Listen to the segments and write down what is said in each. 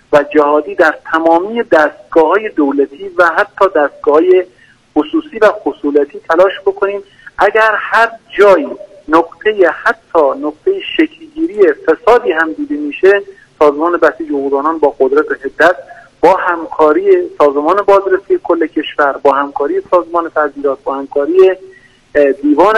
و جهادی در تمامی دستگاه‌های دولتی و حتی دستگاه‌های خصوصی و خصولتی تلاش بکنیم. اگر هر جایی حتی نقطه شکلگیری فسادی هم دیده میشه، سازمان بسیج حقوقدانان با قدرت و حدت، با همکاری سازمان بازرسی کل کشور، با همکاری سازمان تعزیرات، با همکاری دیوان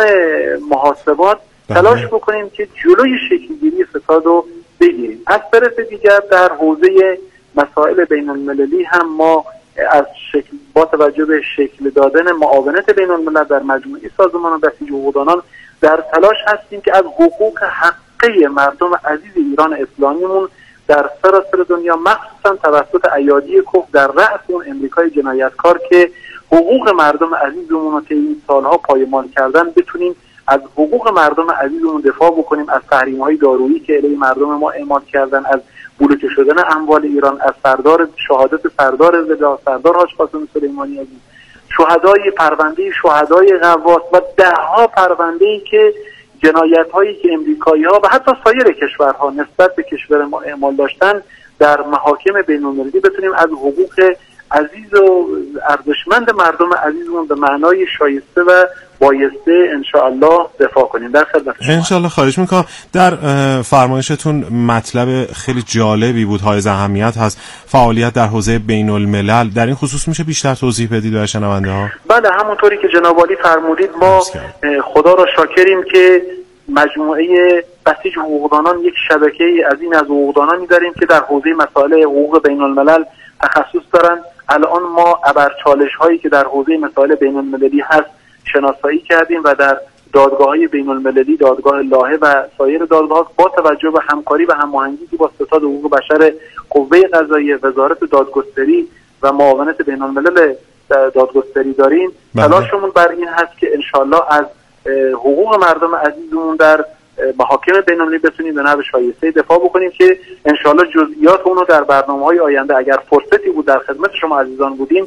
محاسبات تلاش بکنیم که جلوی شکلگیری فساد رو بگیریم. از طرف دیگر در حوزه مسائل بین المللی هم ما از با توجه به شکل دادن معاونت بین الملل در مجموعه سازمان بسیج حقوقدانان در تلاش هستیم که از حقوق حقه مردم عزیز ایران اسلامیمون در سراسر دنیا، مخصوصا توسط ایادی کفر در رأس اون امریکای جنایتکار که حقوق مردم عزیزمون رو طی این سالها پایمال کردن، بتونیم از حقوق مردم عزیزمون دفاع بکنیم، از تحریم‌های دارویی که علیه مردم ما اعمال کردن، از بلوکه شدن اموال ایران، از شهادت سردار زدا، سردار حاج قاسم سلیمانی عزیز، شهدای پرونده شهدای غواص و ده‌ها پرونده‌ای که جنایت‌هایی که امریکایی‌ها و حتی سایر کشورها نسبت به کشور ما اعمال داشتن در محاکم بین‌المللی بتونیم از حقوق عزیز و ارزشمند مردم عزیزمون به معنای شایسته و بایسته انشاءالله دفاع کنیم. در خدمت شما انشاءالله. خواهش میکنم. در فرمایشتون مطلب خیلی جالبی بود، حائز اهمیت هست، فعالیت در حوزه بین الملل. در این خصوص میشه بیشتر توضیح بدید برای شنونده ها؟ بله، همونطوری که جناب عالی فرمودید، ما خدا را شاکریم که مجموعه بسیج حقوقدانان یک شبکه از این از حقوقدانانی داریم که در حوزه مسائل حقوق بین الملل تخصص دارن. الان ما ابرچالش هایی که در حوزه مسائل بین المللی هست شناسایی کردیم و در دادگاه‌های بین المللی، دادگاه لاهه و سایر دادگاه‌ها با توجه به همکاری و هماهنگی که با ستاد حقوق بشر، قوه قضاییه، وزارت دادگستری و معاونت بین الملل دادگستری داریم، تلاشمون بر این هست که انشالله از حقوق مردم عزیزمون در محاکم بین‌المللی بتونیم به نحو شایسته دفاع بکنیم که انشالله جزئیات اونو در برنامه‌های آینده اگر فرصتی بود در خدمت شما عزیزان بودیم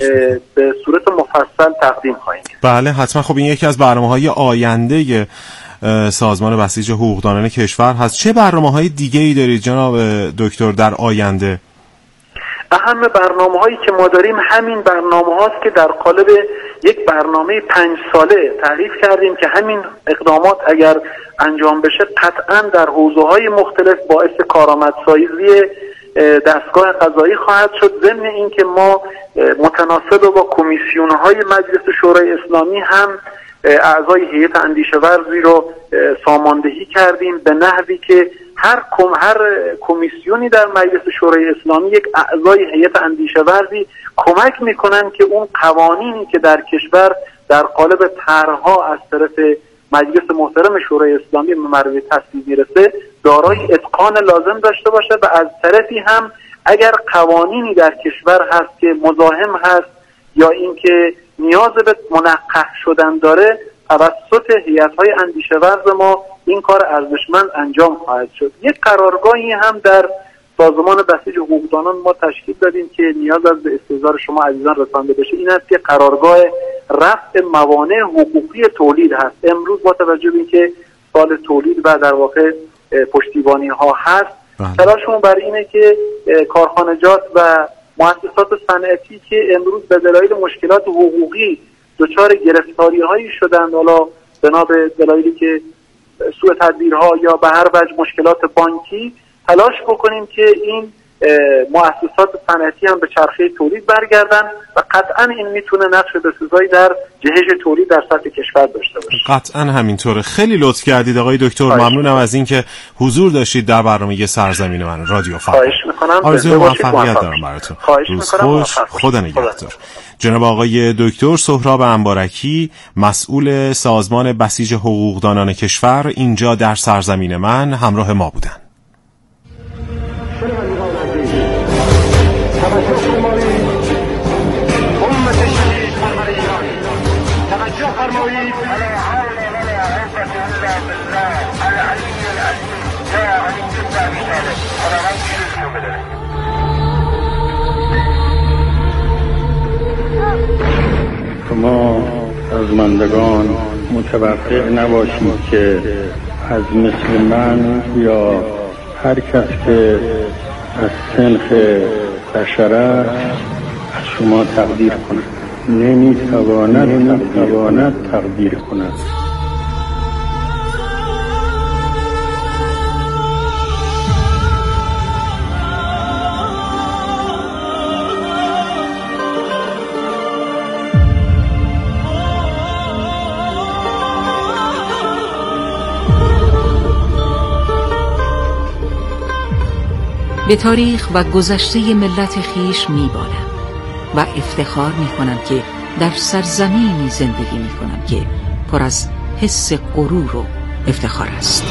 به صورت مفصل تقدیم خواهیم. بله حتما. خب این یکی از برنامه‌های آینده سازمان بسیج حقوقدانان کشور هست. چه برنامه‌های دیگه‌ای دارید جناب دکتر در آینده؟ اهم برنامه‌هایی که ما داریم همین برنامه‌هاست که در قالب یک برنامه 5 ساله تعریف کردیم که همین اقدامات اگر انجام بشه قطعاً در حوزه‌های مختلف باعث کارآمدسازی دستگاه قضایی خواهد شد. ضمن اینکه ما متناسب با کمیسیون‌های مجلس شورای اسلامی هم اعضای هیئت اندیشه ورزی رو ساماندهی کردیم به نحوی که هر کمیسیونی در مجلس شورای اسلامی یک اعضای هیئت اندیشه ورزی کمک میکنن که اون قوانینی که در کشور در قالب طرح‌ها از طرف مجلس محترم شورای اسلامی به مرحله تصویب میرسه دارای اتقان لازم داشته باشه و از طرفی هم اگر قوانینی در کشور هست که مزاحم هست یا اینکه نیاز به منقح شدن داره توسط هیئت‌های اندیشه ورز ما این کار ارزشمند انجام خواهد شد. یک قرارگاهی هم در سازمان بسیج حقوقدانان ما تشکیل دادیم که نیاز از به استحضار شما عزیزان رسانده بشه. این است که قرارگاه رفع موانع حقوقی تولید هست. امروز با توجه به اینکه سال تولید و در واقع پشتیبانی ها هست، تلاشمون بر اینه که کارخانجات و مؤسسات صنعتی که امروز به دلایل مشکلات حقوقی دچار گرفتاری هایی شدند، حالا بنا به دلایلی که سوء تدبیرها یا به هر وجه مشکلات بانکی، تلاش بکنیم که این مؤسسات صنعتی هم به چرخه تولید برگردن و قطعا این میتونه نقش بسزایی در جهش تولید در سطح کشور داشته باشه. قطعا همینطوره. خیلی لطف کردید آقای دکتر. ممنونم از اینکه حضور داشتید در برنامه سرزمین من رادیو فردا. خواهش میکنم. آرزوی موفقیت دارم براتون. روز خوش. خدا نگهدار. جناب آقای دکتر سهراب انبارکی، مسئول سازمان بسیج حقوقدانان کشور، اینجا در سرزمین من همراه ما بودن. ما سازماندگان متوقع نباشیم که از مثل من یا هر کس که از سنخ بشرت از شما تقدیر کند، نمیتواند تقدیر کند. به تاریخ و گذشته ملت خیش میبالم و افتخار میکنم که در سرزمینی زندگی میکنم که پر از حس غرور و افتخار است.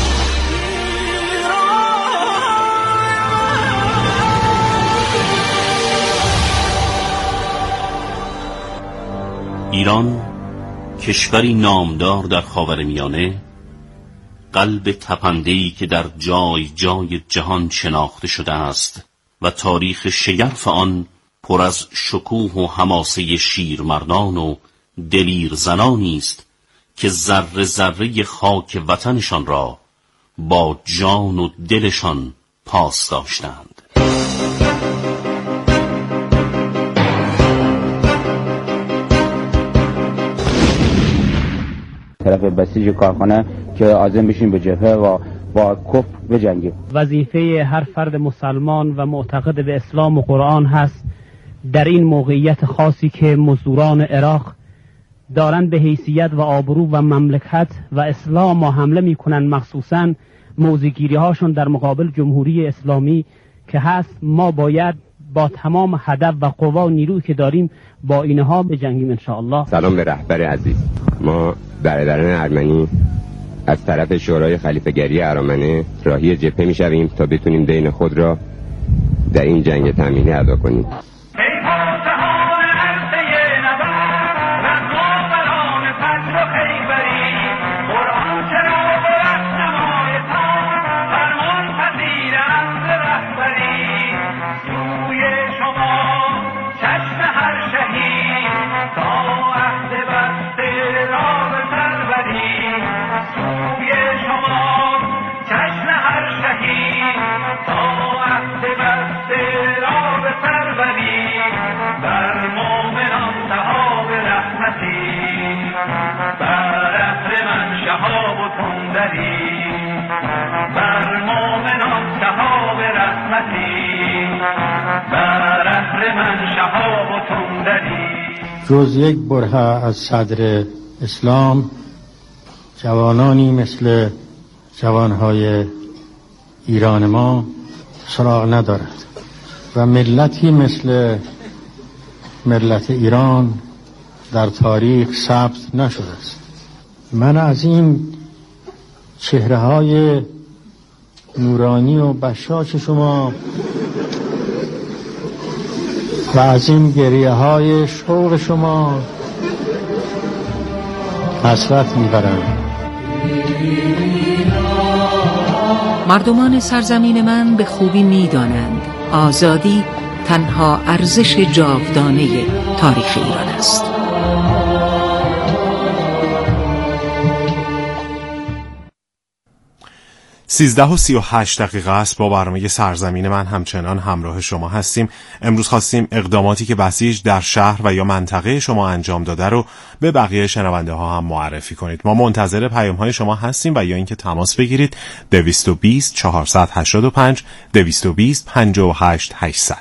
ایران، کشوری نامدار در خاورمیانه، قلب تپنده‌ای که در جای جای جهان شناخته شده است و تاریخ شگرف آن پر از شکوه و حماسه شیرمردان و دلیر زنانی است که ذره ذره خاک وطنشان را با جان و دلشان پاس داشتند. طرف بسیج کارخانه که عازم بشیم به جبهه و با کفر بجنگیم. وظیفه هر فرد مسلمان و معتقد به اسلام و قرآن هست در این موقعیت خاصی که مزدوران عراق دارن به حیثیت و آبرو و مملکت و اسلام ما حمله میکنن، مخصوصا موضع‌گیری هاشون در مقابل جمهوری اسلامی که هست، ما باید با تمام هدف و قوا و نیرویی که داریم با اینها بجنگیم انشاءالله. سلام به رهبر عزیز. ما برادران ارمنی از طرف شورای خلیفه‌گری ارامنه راهی جبهه میشویم تا بتونیم دین خود را در این جنگ تامینی ادا کنیم. جز یک برهه از صدر اسلام جوانانی مثل جوانهای ایران ما سراغ ندارد و ملتی مثل ملت ایران در تاریخ ثبت نشده است. من از این چهره‌های نورانی و بشاش شما و از این گریه‌های شوق شما حسرت می‌برم. مردمان سرزمین من به خوبی می‌دانند آزادی تنها ارزش جاودانه تاریخ ایران است. 13:38 است. با برنامه سرزمین من همچنان همراه شما هستیم. امروز خواستیم اقداماتی که بسیج در شهر و یا منطقه شما انجام داده رو به بقیه شنونده ها هم معرفی کنید. ما منتظر پیام های شما هستیم و یا اینکه تماس بگیرید 220 485 220 58 800.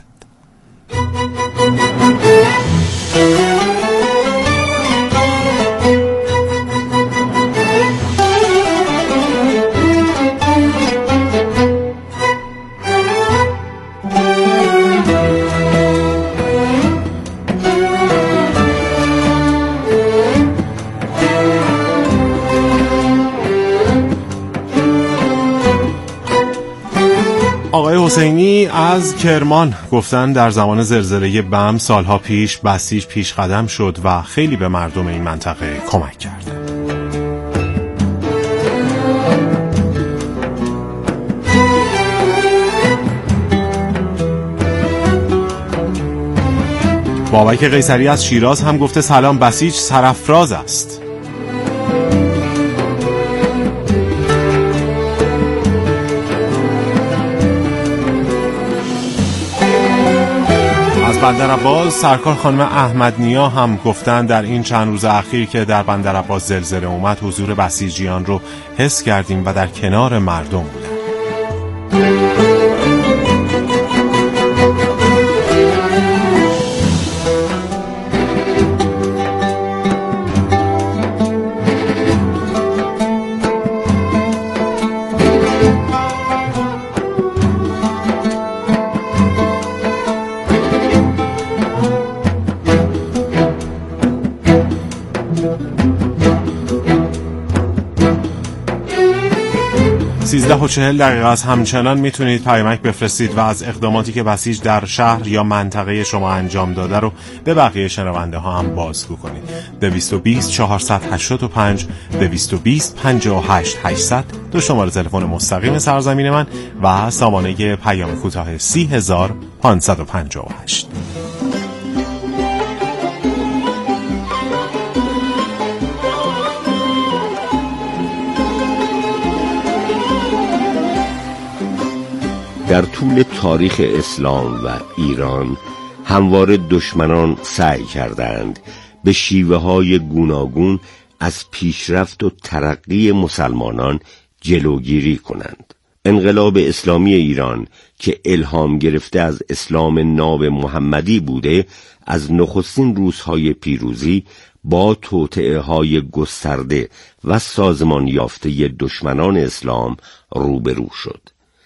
آقای حسینی از کرمان گفتن در زمان زلزله بم سالها پیش بسیج پیش قدم شد و خیلی به مردم این منطقه کمک کرد. بابک قیصری از شیراز هم گفته سلام، بسیج سرافراز است. بندرعباس سرکار خانم احمدنیا هم گفتن در این چند روز اخیر که در بندرعباس زلزله اومد حضور بسیجیان رو حس کردیم و در کنار مردم بودن. و 40 دقیقه است. همچنان میتونید پیامک بفرستید و از اقداماتی که بسیج در شهر یا منطقه شما انجام داده رو به بقیه شنونده ها هم بازگو کنید. 220 485 220 58 800 دو شماره تلفن مستقیم سرزمین من و سامانه پیام کوتاه 30558. در طول تاریخ اسلام و ایران همواره دشمنان سعی کردند به شیوه‌های گوناگون از پیشرفت و ترقی مسلمانان جلوگیری کنند. انقلاب اسلامی ایران که الهام گرفته از اسلام ناب محمدی بوده، از نخستین روزهای پیروزی با توطئه‌های گسترده و سازمان یافته دشمنان اسلام روبرو شد.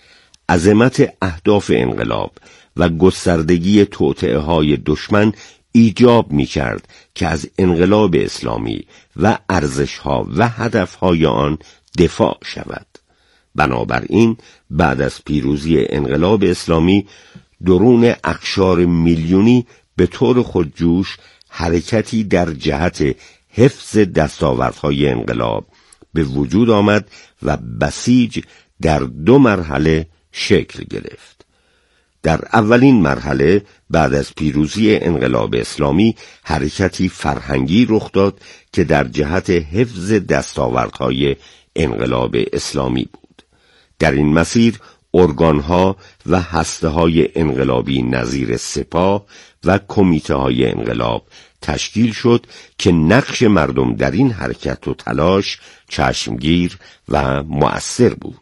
عظمت اهداف انقلاب و گستردگی توطئه‌های دشمن ایجاب می‌کرد که از انقلاب اسلامی و ارزش‌ها و هدف‌های آن دفاع شود. بنابراین بعد از پیروزی انقلاب اسلامی درون اقشار میلیونی به طور خودجوش حرکتی در جهت حفظ دستاوردهای انقلاب به وجود آمد و بسیج در 2 مرحله شکل گرفت. در اولین مرحله بعد از پیروزی انقلاب اسلامی حرکتی فرهنگی رخ داد که در جهت حفظ دستاوردهای انقلاب اسلامی بود. در این مسیر ارگانها و هسته‌های انقلابی نظیر سپاه و کمیته‌های انقلاب تشکیل شد که نقش مردم در این حرکت و تلاش چشمگیر و مؤثر بود.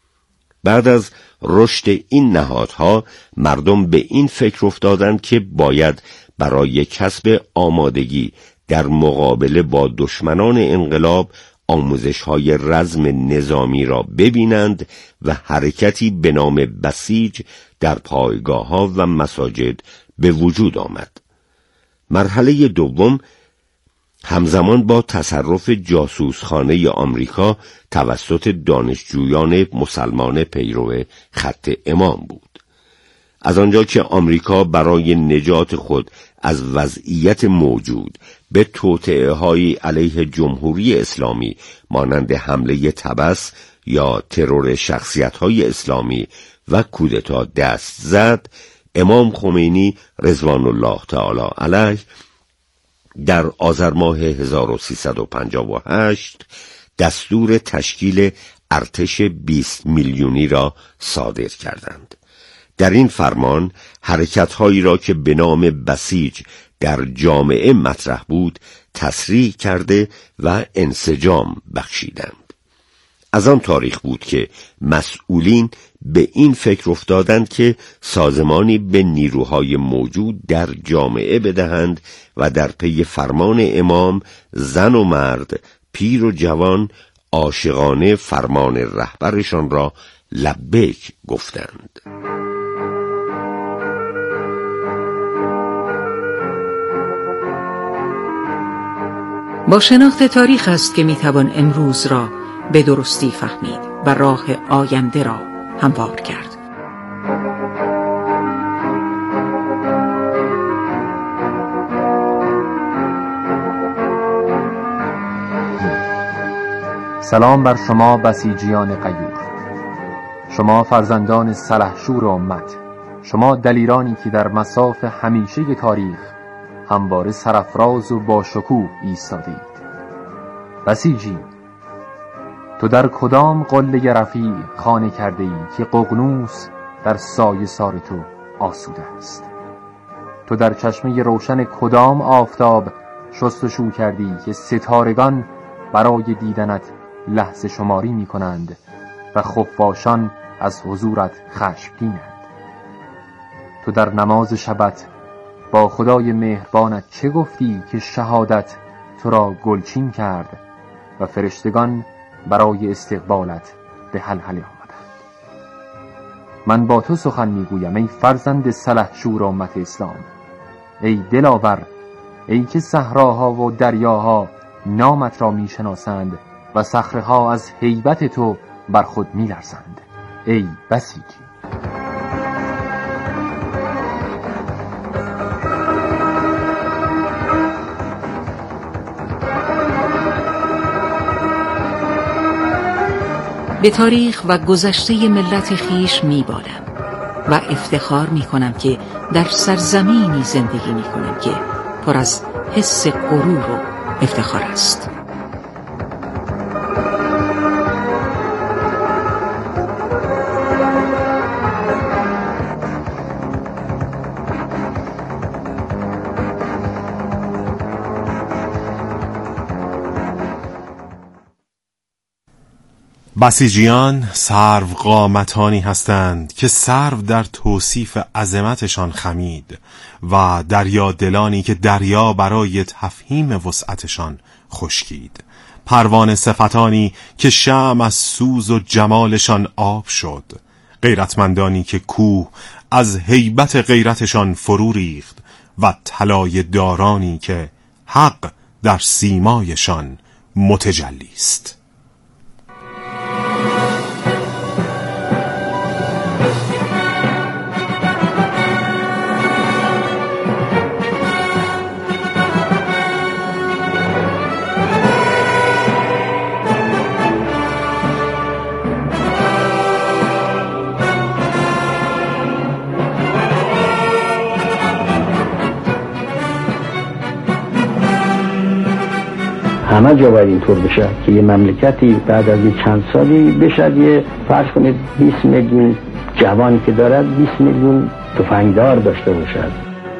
بعد از رشد این نهادها مردم به این فکر افتادند که باید برای کسب آمادگی در مقابله با دشمنان انقلاب آموزش‌های رزم نظامی را ببینند و حرکتی به نام بسیج در پایگاه‌ها و مساجد به وجود آمد. مرحله دوم همزمان با تصرف جاسوسخانه آمریکا توسط دانشجویان مسلمان پیرو خط امام بود. از آنجا که آمریکا برای نجات خود از وضعیت موجود به توطئه‌های علیه جمهوری اسلامی مانند حمله طبس یا ترور شخصیت‌های اسلامی و کودتا دست زد، امام خمینی رضوان الله تعالی علیه در آذر ماه 1358 دستور تشکیل ارتش 20 میلیونی را صادر کردند. در این فرمان حرکت‌هایی را که به نام بسیج در جامعه مطرح بود تصریح کرده و انسجام بخشیدند. از آن تاریخ بود که مسئولین به این فکر افتادند که سازمانی به نیروهای موجود در جامعه بدهند و در پی فرمان امام زن و مرد، پیر و جوان عاشقانه فرمان رهبرشان را لبیک گفتند. با شناخت تاریخ است که میتوان امروز را به درستی فهمید و راه آینده را هموار کرد. سلام بر شما بسیجیان غیور، شما فرزندان سلحشور امت، شما دلیرانی که در مصاف همیشه تاریخ همواره سرافراز و با شکوه ایستادید. بسیجی، تو در کدام قله رفیع خانه کرده ای که ققنوس در سایه سار تو آسوده است؟ تو در چشمه روشن کدام آفتاب شست و شو کردی که ستارگان برای دیدنت لحظه شماری می کنند و خفاشان از حضورت خشمگینند؟ تو در نماز شبت با خدای مهربانت چه گفتی که شهادت تو را گلچین کرد و فرشتگان برای استقبالت به حلحله آمدند؟ من با تو سخن میگویم ای فرزند سلحشور امت اسلام، ای دلاور، ای که صحراها و دریاها نامت را میشناسند و صخره‌ها از هیبت تو بر خود میلرزند، ای بسیجی. به تاریخ و گذشته ملت خیش میبالم و افتخار میکنم که در سرزمینی زندگی میکنم که پر از حس غرور و افتخار است. بسیجیان سروقامتانی هستند که سرو در توصیف عظمتشان خمید و دریا دلانی که دریا برای تفهیم وسعتشان خشکید، پروانه صفتانی که شمع از سوز و جمالشان آب شد، غیرتمندانی که کوه از هیبت غیرتشان فرو ریخت و طلایه دارانی که حق در سیمایشان متجلی است. همه جا باید اینطور بشه که یه مملکتی بعد از چند سالی بشه، یه فرض کنید 20 میلیون جوانی که دارد 20 میلیون تفنگدار داشته باشد.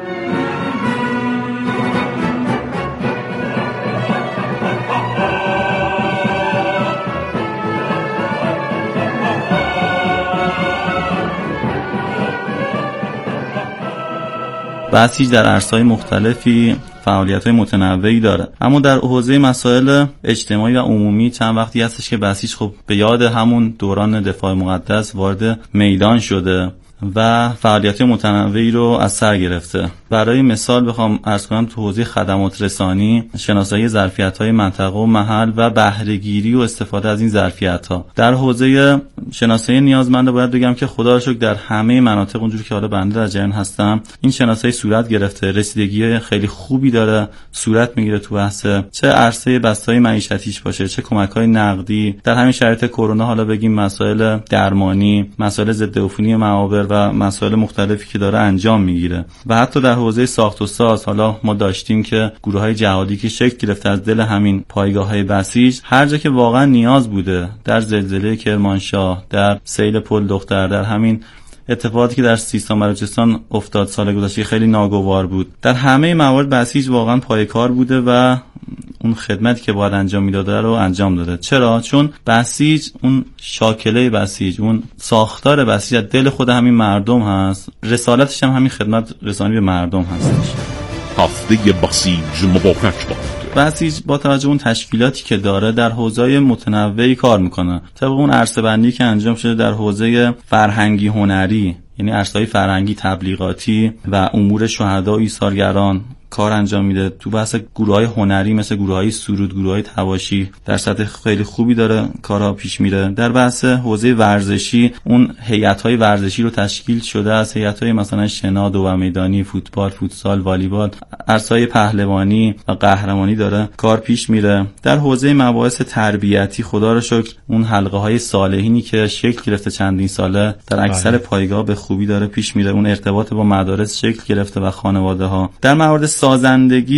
بسیج در عرصه‌های مختلفی فعالیت‌های متنوعی داره، اما در حوزه مسائل اجتماعی و عمومی چند وقتی هستش که بسیج خب به یاد همون دوران دفاع مقدس وارد میدان شده و فعالیت‌های متنوعی رو از سر گرفته. برای مثال بخوام عرض کنم تو حوزه خدمات رسانی، شناسایی ظرفیت‌های منطقه و محل و بهره‌گیری و استفاده از این ظرفیت‌ها. در حوزه شناسایی نیازمنده باید بگم که خدا رو شکر در همه مناطق اونجوری که حالا بنده در جریان هستم این شناسایی صورت گرفته، رسیدگی خیلی خوبی داره صورت میگیره تو بحث چه عرصه بستای معیشتیش باشه، چه کمک‌های نقدی. در همین شرایط کرونا حالا بگیم مسائل درمانی، مسائل ضد عفونی معابر و مسائل مختلفی که داره انجام میگیره. و حتی در حوزه ساخت و ساز حالا ما داشتیم که گروه‌های جهادی که شکل گرفته از دل همین پایگاه‌های بسیج، هر جا که واقعا نیاز بوده، در زلزله کرمانشاه، در سیل پل دختر، در همین اتفاقاتی که در سیستان بلوچستان افتاد سال گذشته خیلی ناگوار بود، در همه موارد بسیج واقعا پایکار بوده و اون خدمتی که باید انجام میداده رو انجام داده. چرا؟ چون بسیج، اون شاکله بسیج، اون ساختار بسیج از دل خود همین مردم هست، رسالتش هم همین خدمت رسانی به مردم هستش. هفته بسیج مبارک باد. بسیج با توجه اون تشکیلاتی که داره در حوزه‌های متنوعی کار میکنه. طبق اون عرصه بندی که انجام شده در حوزه فرهنگی هنری، یعنی عرصه‌های فرهنگی تبلیغاتی و امور شهدا و ایثارگران کار انجام میده. تو بحث گروه‌های هنری مثل گروه‌های سرود، گروه‌های تواشی در سطح خیلی خوبی داره کارها پیش میره. در بحث حوزه ورزشی اون هیئت‌های ورزشی رو تشکیل شده از هیئت‌های مثلا شنا، دو میدانی، فوتبال، فوتسال، والیبال، عرصه‌های پهلوانی و قهرمانی داره کار پیش میره. در حوزه مباحث تربیتی خدا رو شکر اون حلقه‌های صالحینی که شکل گرفته چندین ساله در اکثر پایگاه به خوبی داره پیش میره. اون ارتباط با مدارس شکل گرفته و خانواده‌ها. در موارد سازندگی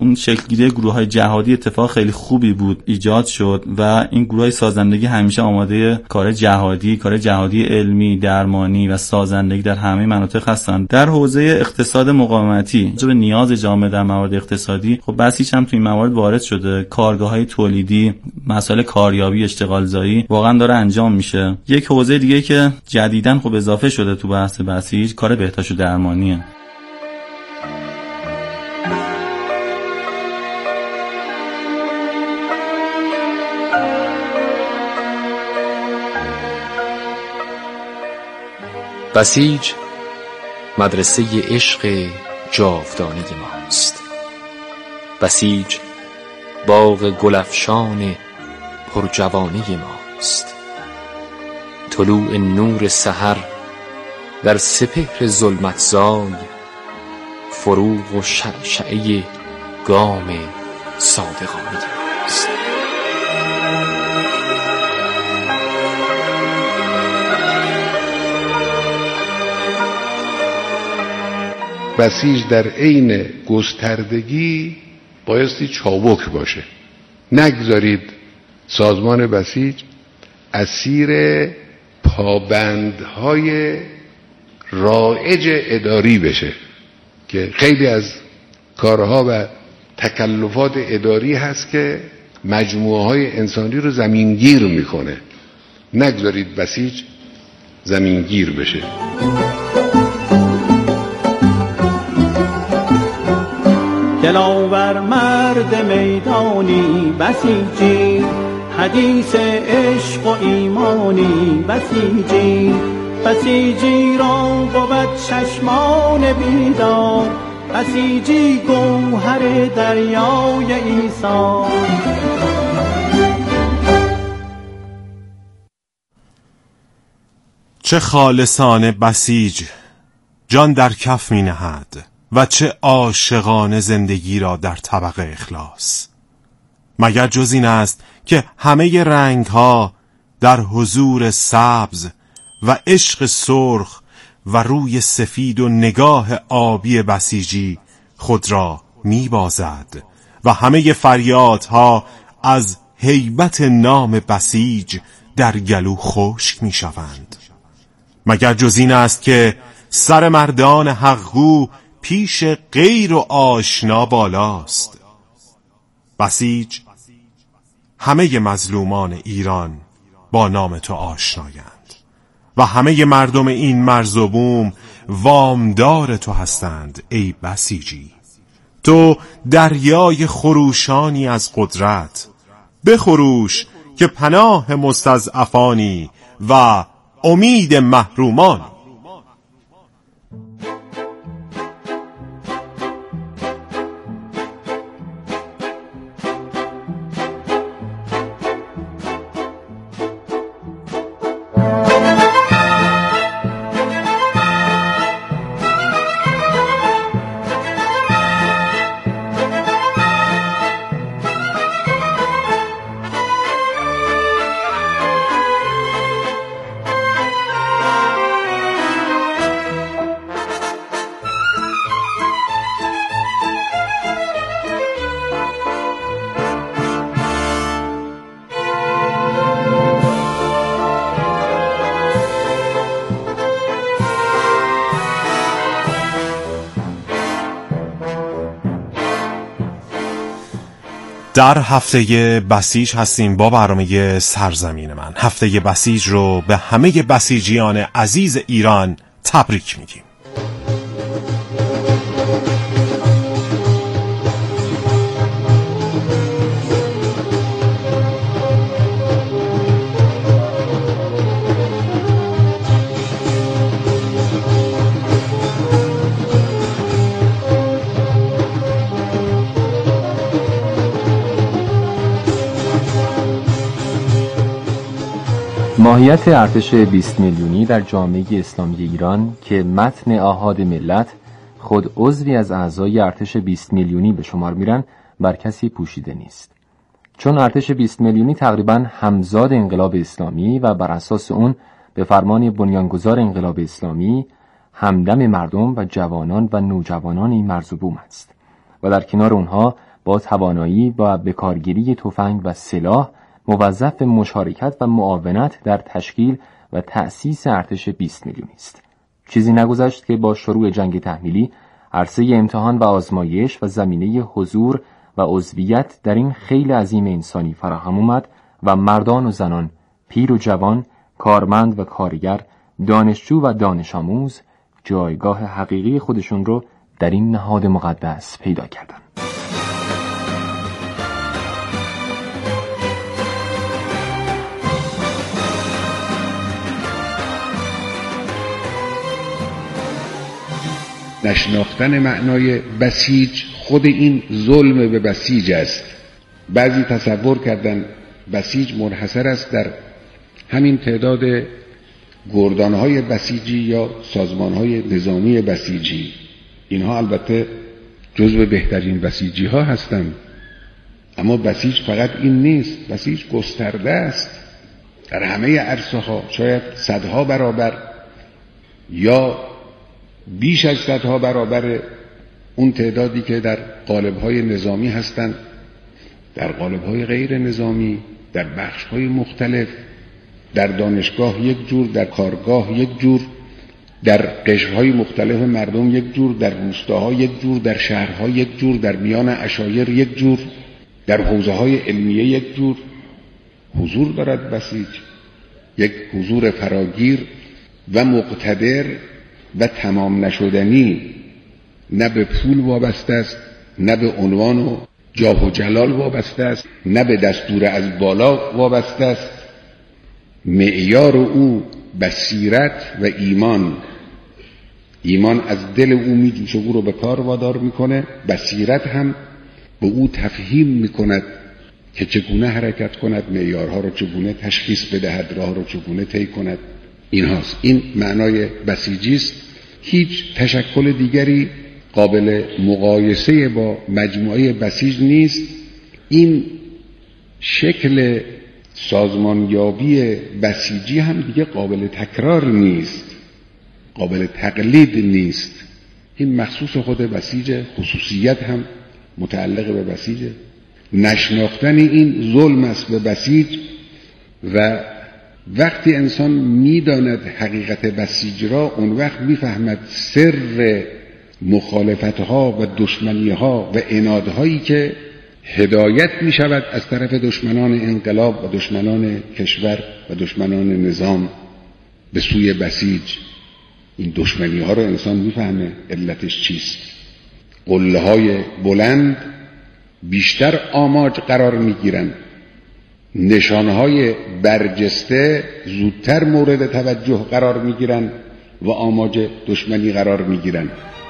اون شکلگیری گروه‌های جهادی اتفاق خیلی خوبی بود ایجاد شد و این گروه‌های سازندگی همیشه آماده کار جهادی علمی، درمانی و سازندگی در همه مناطق هستند. در حوزه اقتصاد مقاومتی به نیاز جامعه در موارد اقتصادی خب بسیج هم تو این موارد وارد شده. کارگاه‌های تولیدی، مسائل کاریابی، اشتغالزایی واقعا داره انجام میشه. یک حوزه دیگه که جدیداً خب اضافه شده تو بحث بسیج کار بهداشت و درمانیه. بسیج مدرسه عشق جاودانه ماست. بسیج باغ گلفشان پرجوانه ماست. طلوع نور سحر در سپهر ظلمت زای، فروغ و شعشعه گام صادقانه ماست. بسیج در عین گستردگی بایستی چابک باشه. نگذارید سازمان بسیج اسیر پابندهای رایج اداری بشه که خیلی از کارها و تکلفات اداری هست که مجموعه های انسانی رو زمینگیر میکنه. نگذارید بسیج زمینگیر بشه. دلاور مرد میدانی بسیجی، حدیث عشق و ایمانی بسیجی. بسیجی را بود چشمان بیدار، بسیجی گوهر دریای عیسی. چه خالصانه بسیج جان در کف می نهد و چه عاشقانه زندگی را در طبق اخلاص. مگر جز این است که همه رنگ ها در حضور سبز و عشق سرخ و روی سفید و نگاه آبی بسیجی خود را می بازد و همه فریادها از هیبت نام بسیج در گلو خشک می شوند. مگر جز این است که سر مردان حقگو پیش غیر و آشنا بالاست. بسیج همه مظلومان ایران با نام تو آشنایند و همه مردم این مرز و بوم وامدار تو هستند ای بسیجی. تو دریای خروشانی از قدرت، بخروش که پناه مستضعفانی و امید محرومان. در هفته بسیج هستیم با برنامه سرزمین من. هفته بسیج رو به همه بسیجیان عزیز ایران تبریک میگیم. ماهیت ارتش 20 میلیونی در جامعه اسلامی ایران که متن آحاد ملت خود عضوی از اعضای ارتش 20 میلیونی به شمار میرن بر کسی پوشیده نیست، چون ارتش 20 میلیونی تقریباً همزاد انقلاب اسلامی و بر اساس اون به فرمان بنیانگذار انقلاب اسلامی همدم مردم و جوانان و نوجوانان این مرز و بوم است و در کنار اونها با توانایی و بکارگیری تفنگ و سلاح موظف به مشارکت و معاونت در تشکیل و تأسیس ارتش 20 میلیونی است. چیزی نگذشت که با شروع جنگ تحمیلی عرصه امتحان و آزمایش و زمینه حضور و عضویت در این خیل عظیم انسانی فراهم اومد و مردان و زنان، پیر و جوان، کارمند و کارگر، دانشجو و دانش آموز جایگاه حقیقی خودشون رو در این نهاد مقدس پیدا کردند. نشناختن معنای بسیج خود این ظلم به بسیج است. بعضی تصور کردن بسیج منحصر است در همین تعداد گردانهای بسیجی یا سازمانهای نظامی بسیجی. اینها البته جزو بهترین بسیجی ها هستند، اما بسیج فقط این نیست. بسیج گسترده است در همه عرصه ها، شاید صدها برابر یا بیش از صدها برابر اون تعدادی که در قالب‌های نظامی هستند، در قالب‌های غیر نظامی، در بخش‌های مختلف، در دانشگاه یک جور، در کارگاه یک جور، در قشرهای مختلف مردم یک جور، در روستاها یک جور، در شهرها یک جور، در میان عشایر یک جور، در حوزه‌های علمیه یک جور. حضور دارد بسیج، یک حضور فراگیر و مقتدر و تمام نشدنی، نه به پول وابسته است، نه به عنوان و جاه و جلال وابسته است، نه به دستور از بالا وابسته است. معیار او بصیرت و ایمان از دل او میجوشه، او رو به کار وادار میکنه. بصیرت هم به او تفهیم میکند که چگونه حرکت کند، معیارها رو چگونه تشخیص بدهد، راه رو چگونه طی کند. این هاست، این معنای بسیجی است. هیچ تشکل دیگری قابل مقایسه با مجموعه بسیج نیست. این شکل سازمانیابی بسیجی هم دیگه قابل تکرار نیست، قابل تقلید نیست. این مخصوص خود بسیج، خصوصیت هم متعلق به بسیجه. نشناختن این ظلم است به بسیج و وقتی انسان میداند حقیقت بسیج را، اون وقت میفهمد سر مخالفتها و دشمنیها و عنادهایی که هدایت میشود از طرف دشمنان انقلاب و دشمنان کشور و دشمنان نظام به سوی بسیج. این دشمنیها رو انسان میفهمه علتش چیست. قله‌های بلند بیشتر آماج قرار میگیرند، نشانهای برجسته زودتر مورد توجه قرار میگیرند و آماج دشمنی قرار میگیرند.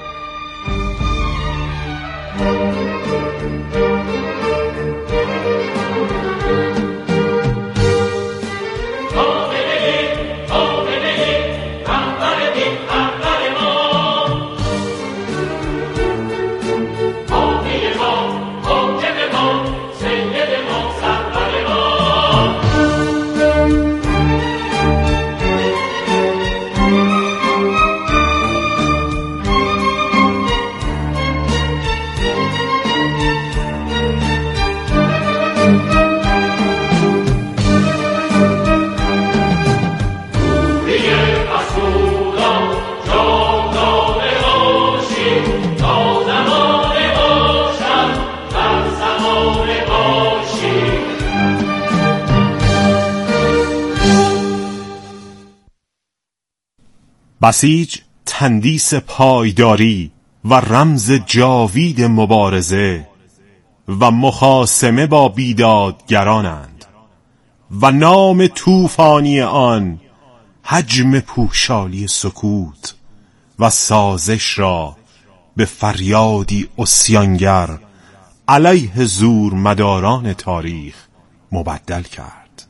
بسیج تندیس پایداری و رمز جاوید مبارزه و مخاصمه با بیدادگرانند و نام طوفانی آن حجم پوشالی سکوت و سازش را به فریادی عصیانگر علیه زور مداران تاریخ مبدل کرد.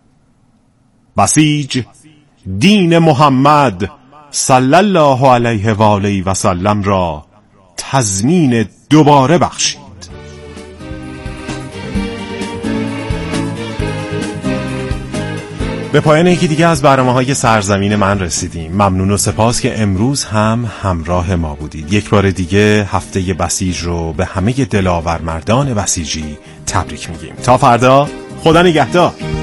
بسیج دین محمد صلی الله علیه و آله و سلم را تضمین دوباره بخشید. به پایان یکی دیگه از برنامه‌های سرزمین من رسیدیم. ممنون و سپاس که امروز هم همراه ما بودید. یک بار دیگه هفته بسیج رو به همه دلاور مردان بسیجی تبریک میگیم. تا فردا، خدا نگهدار.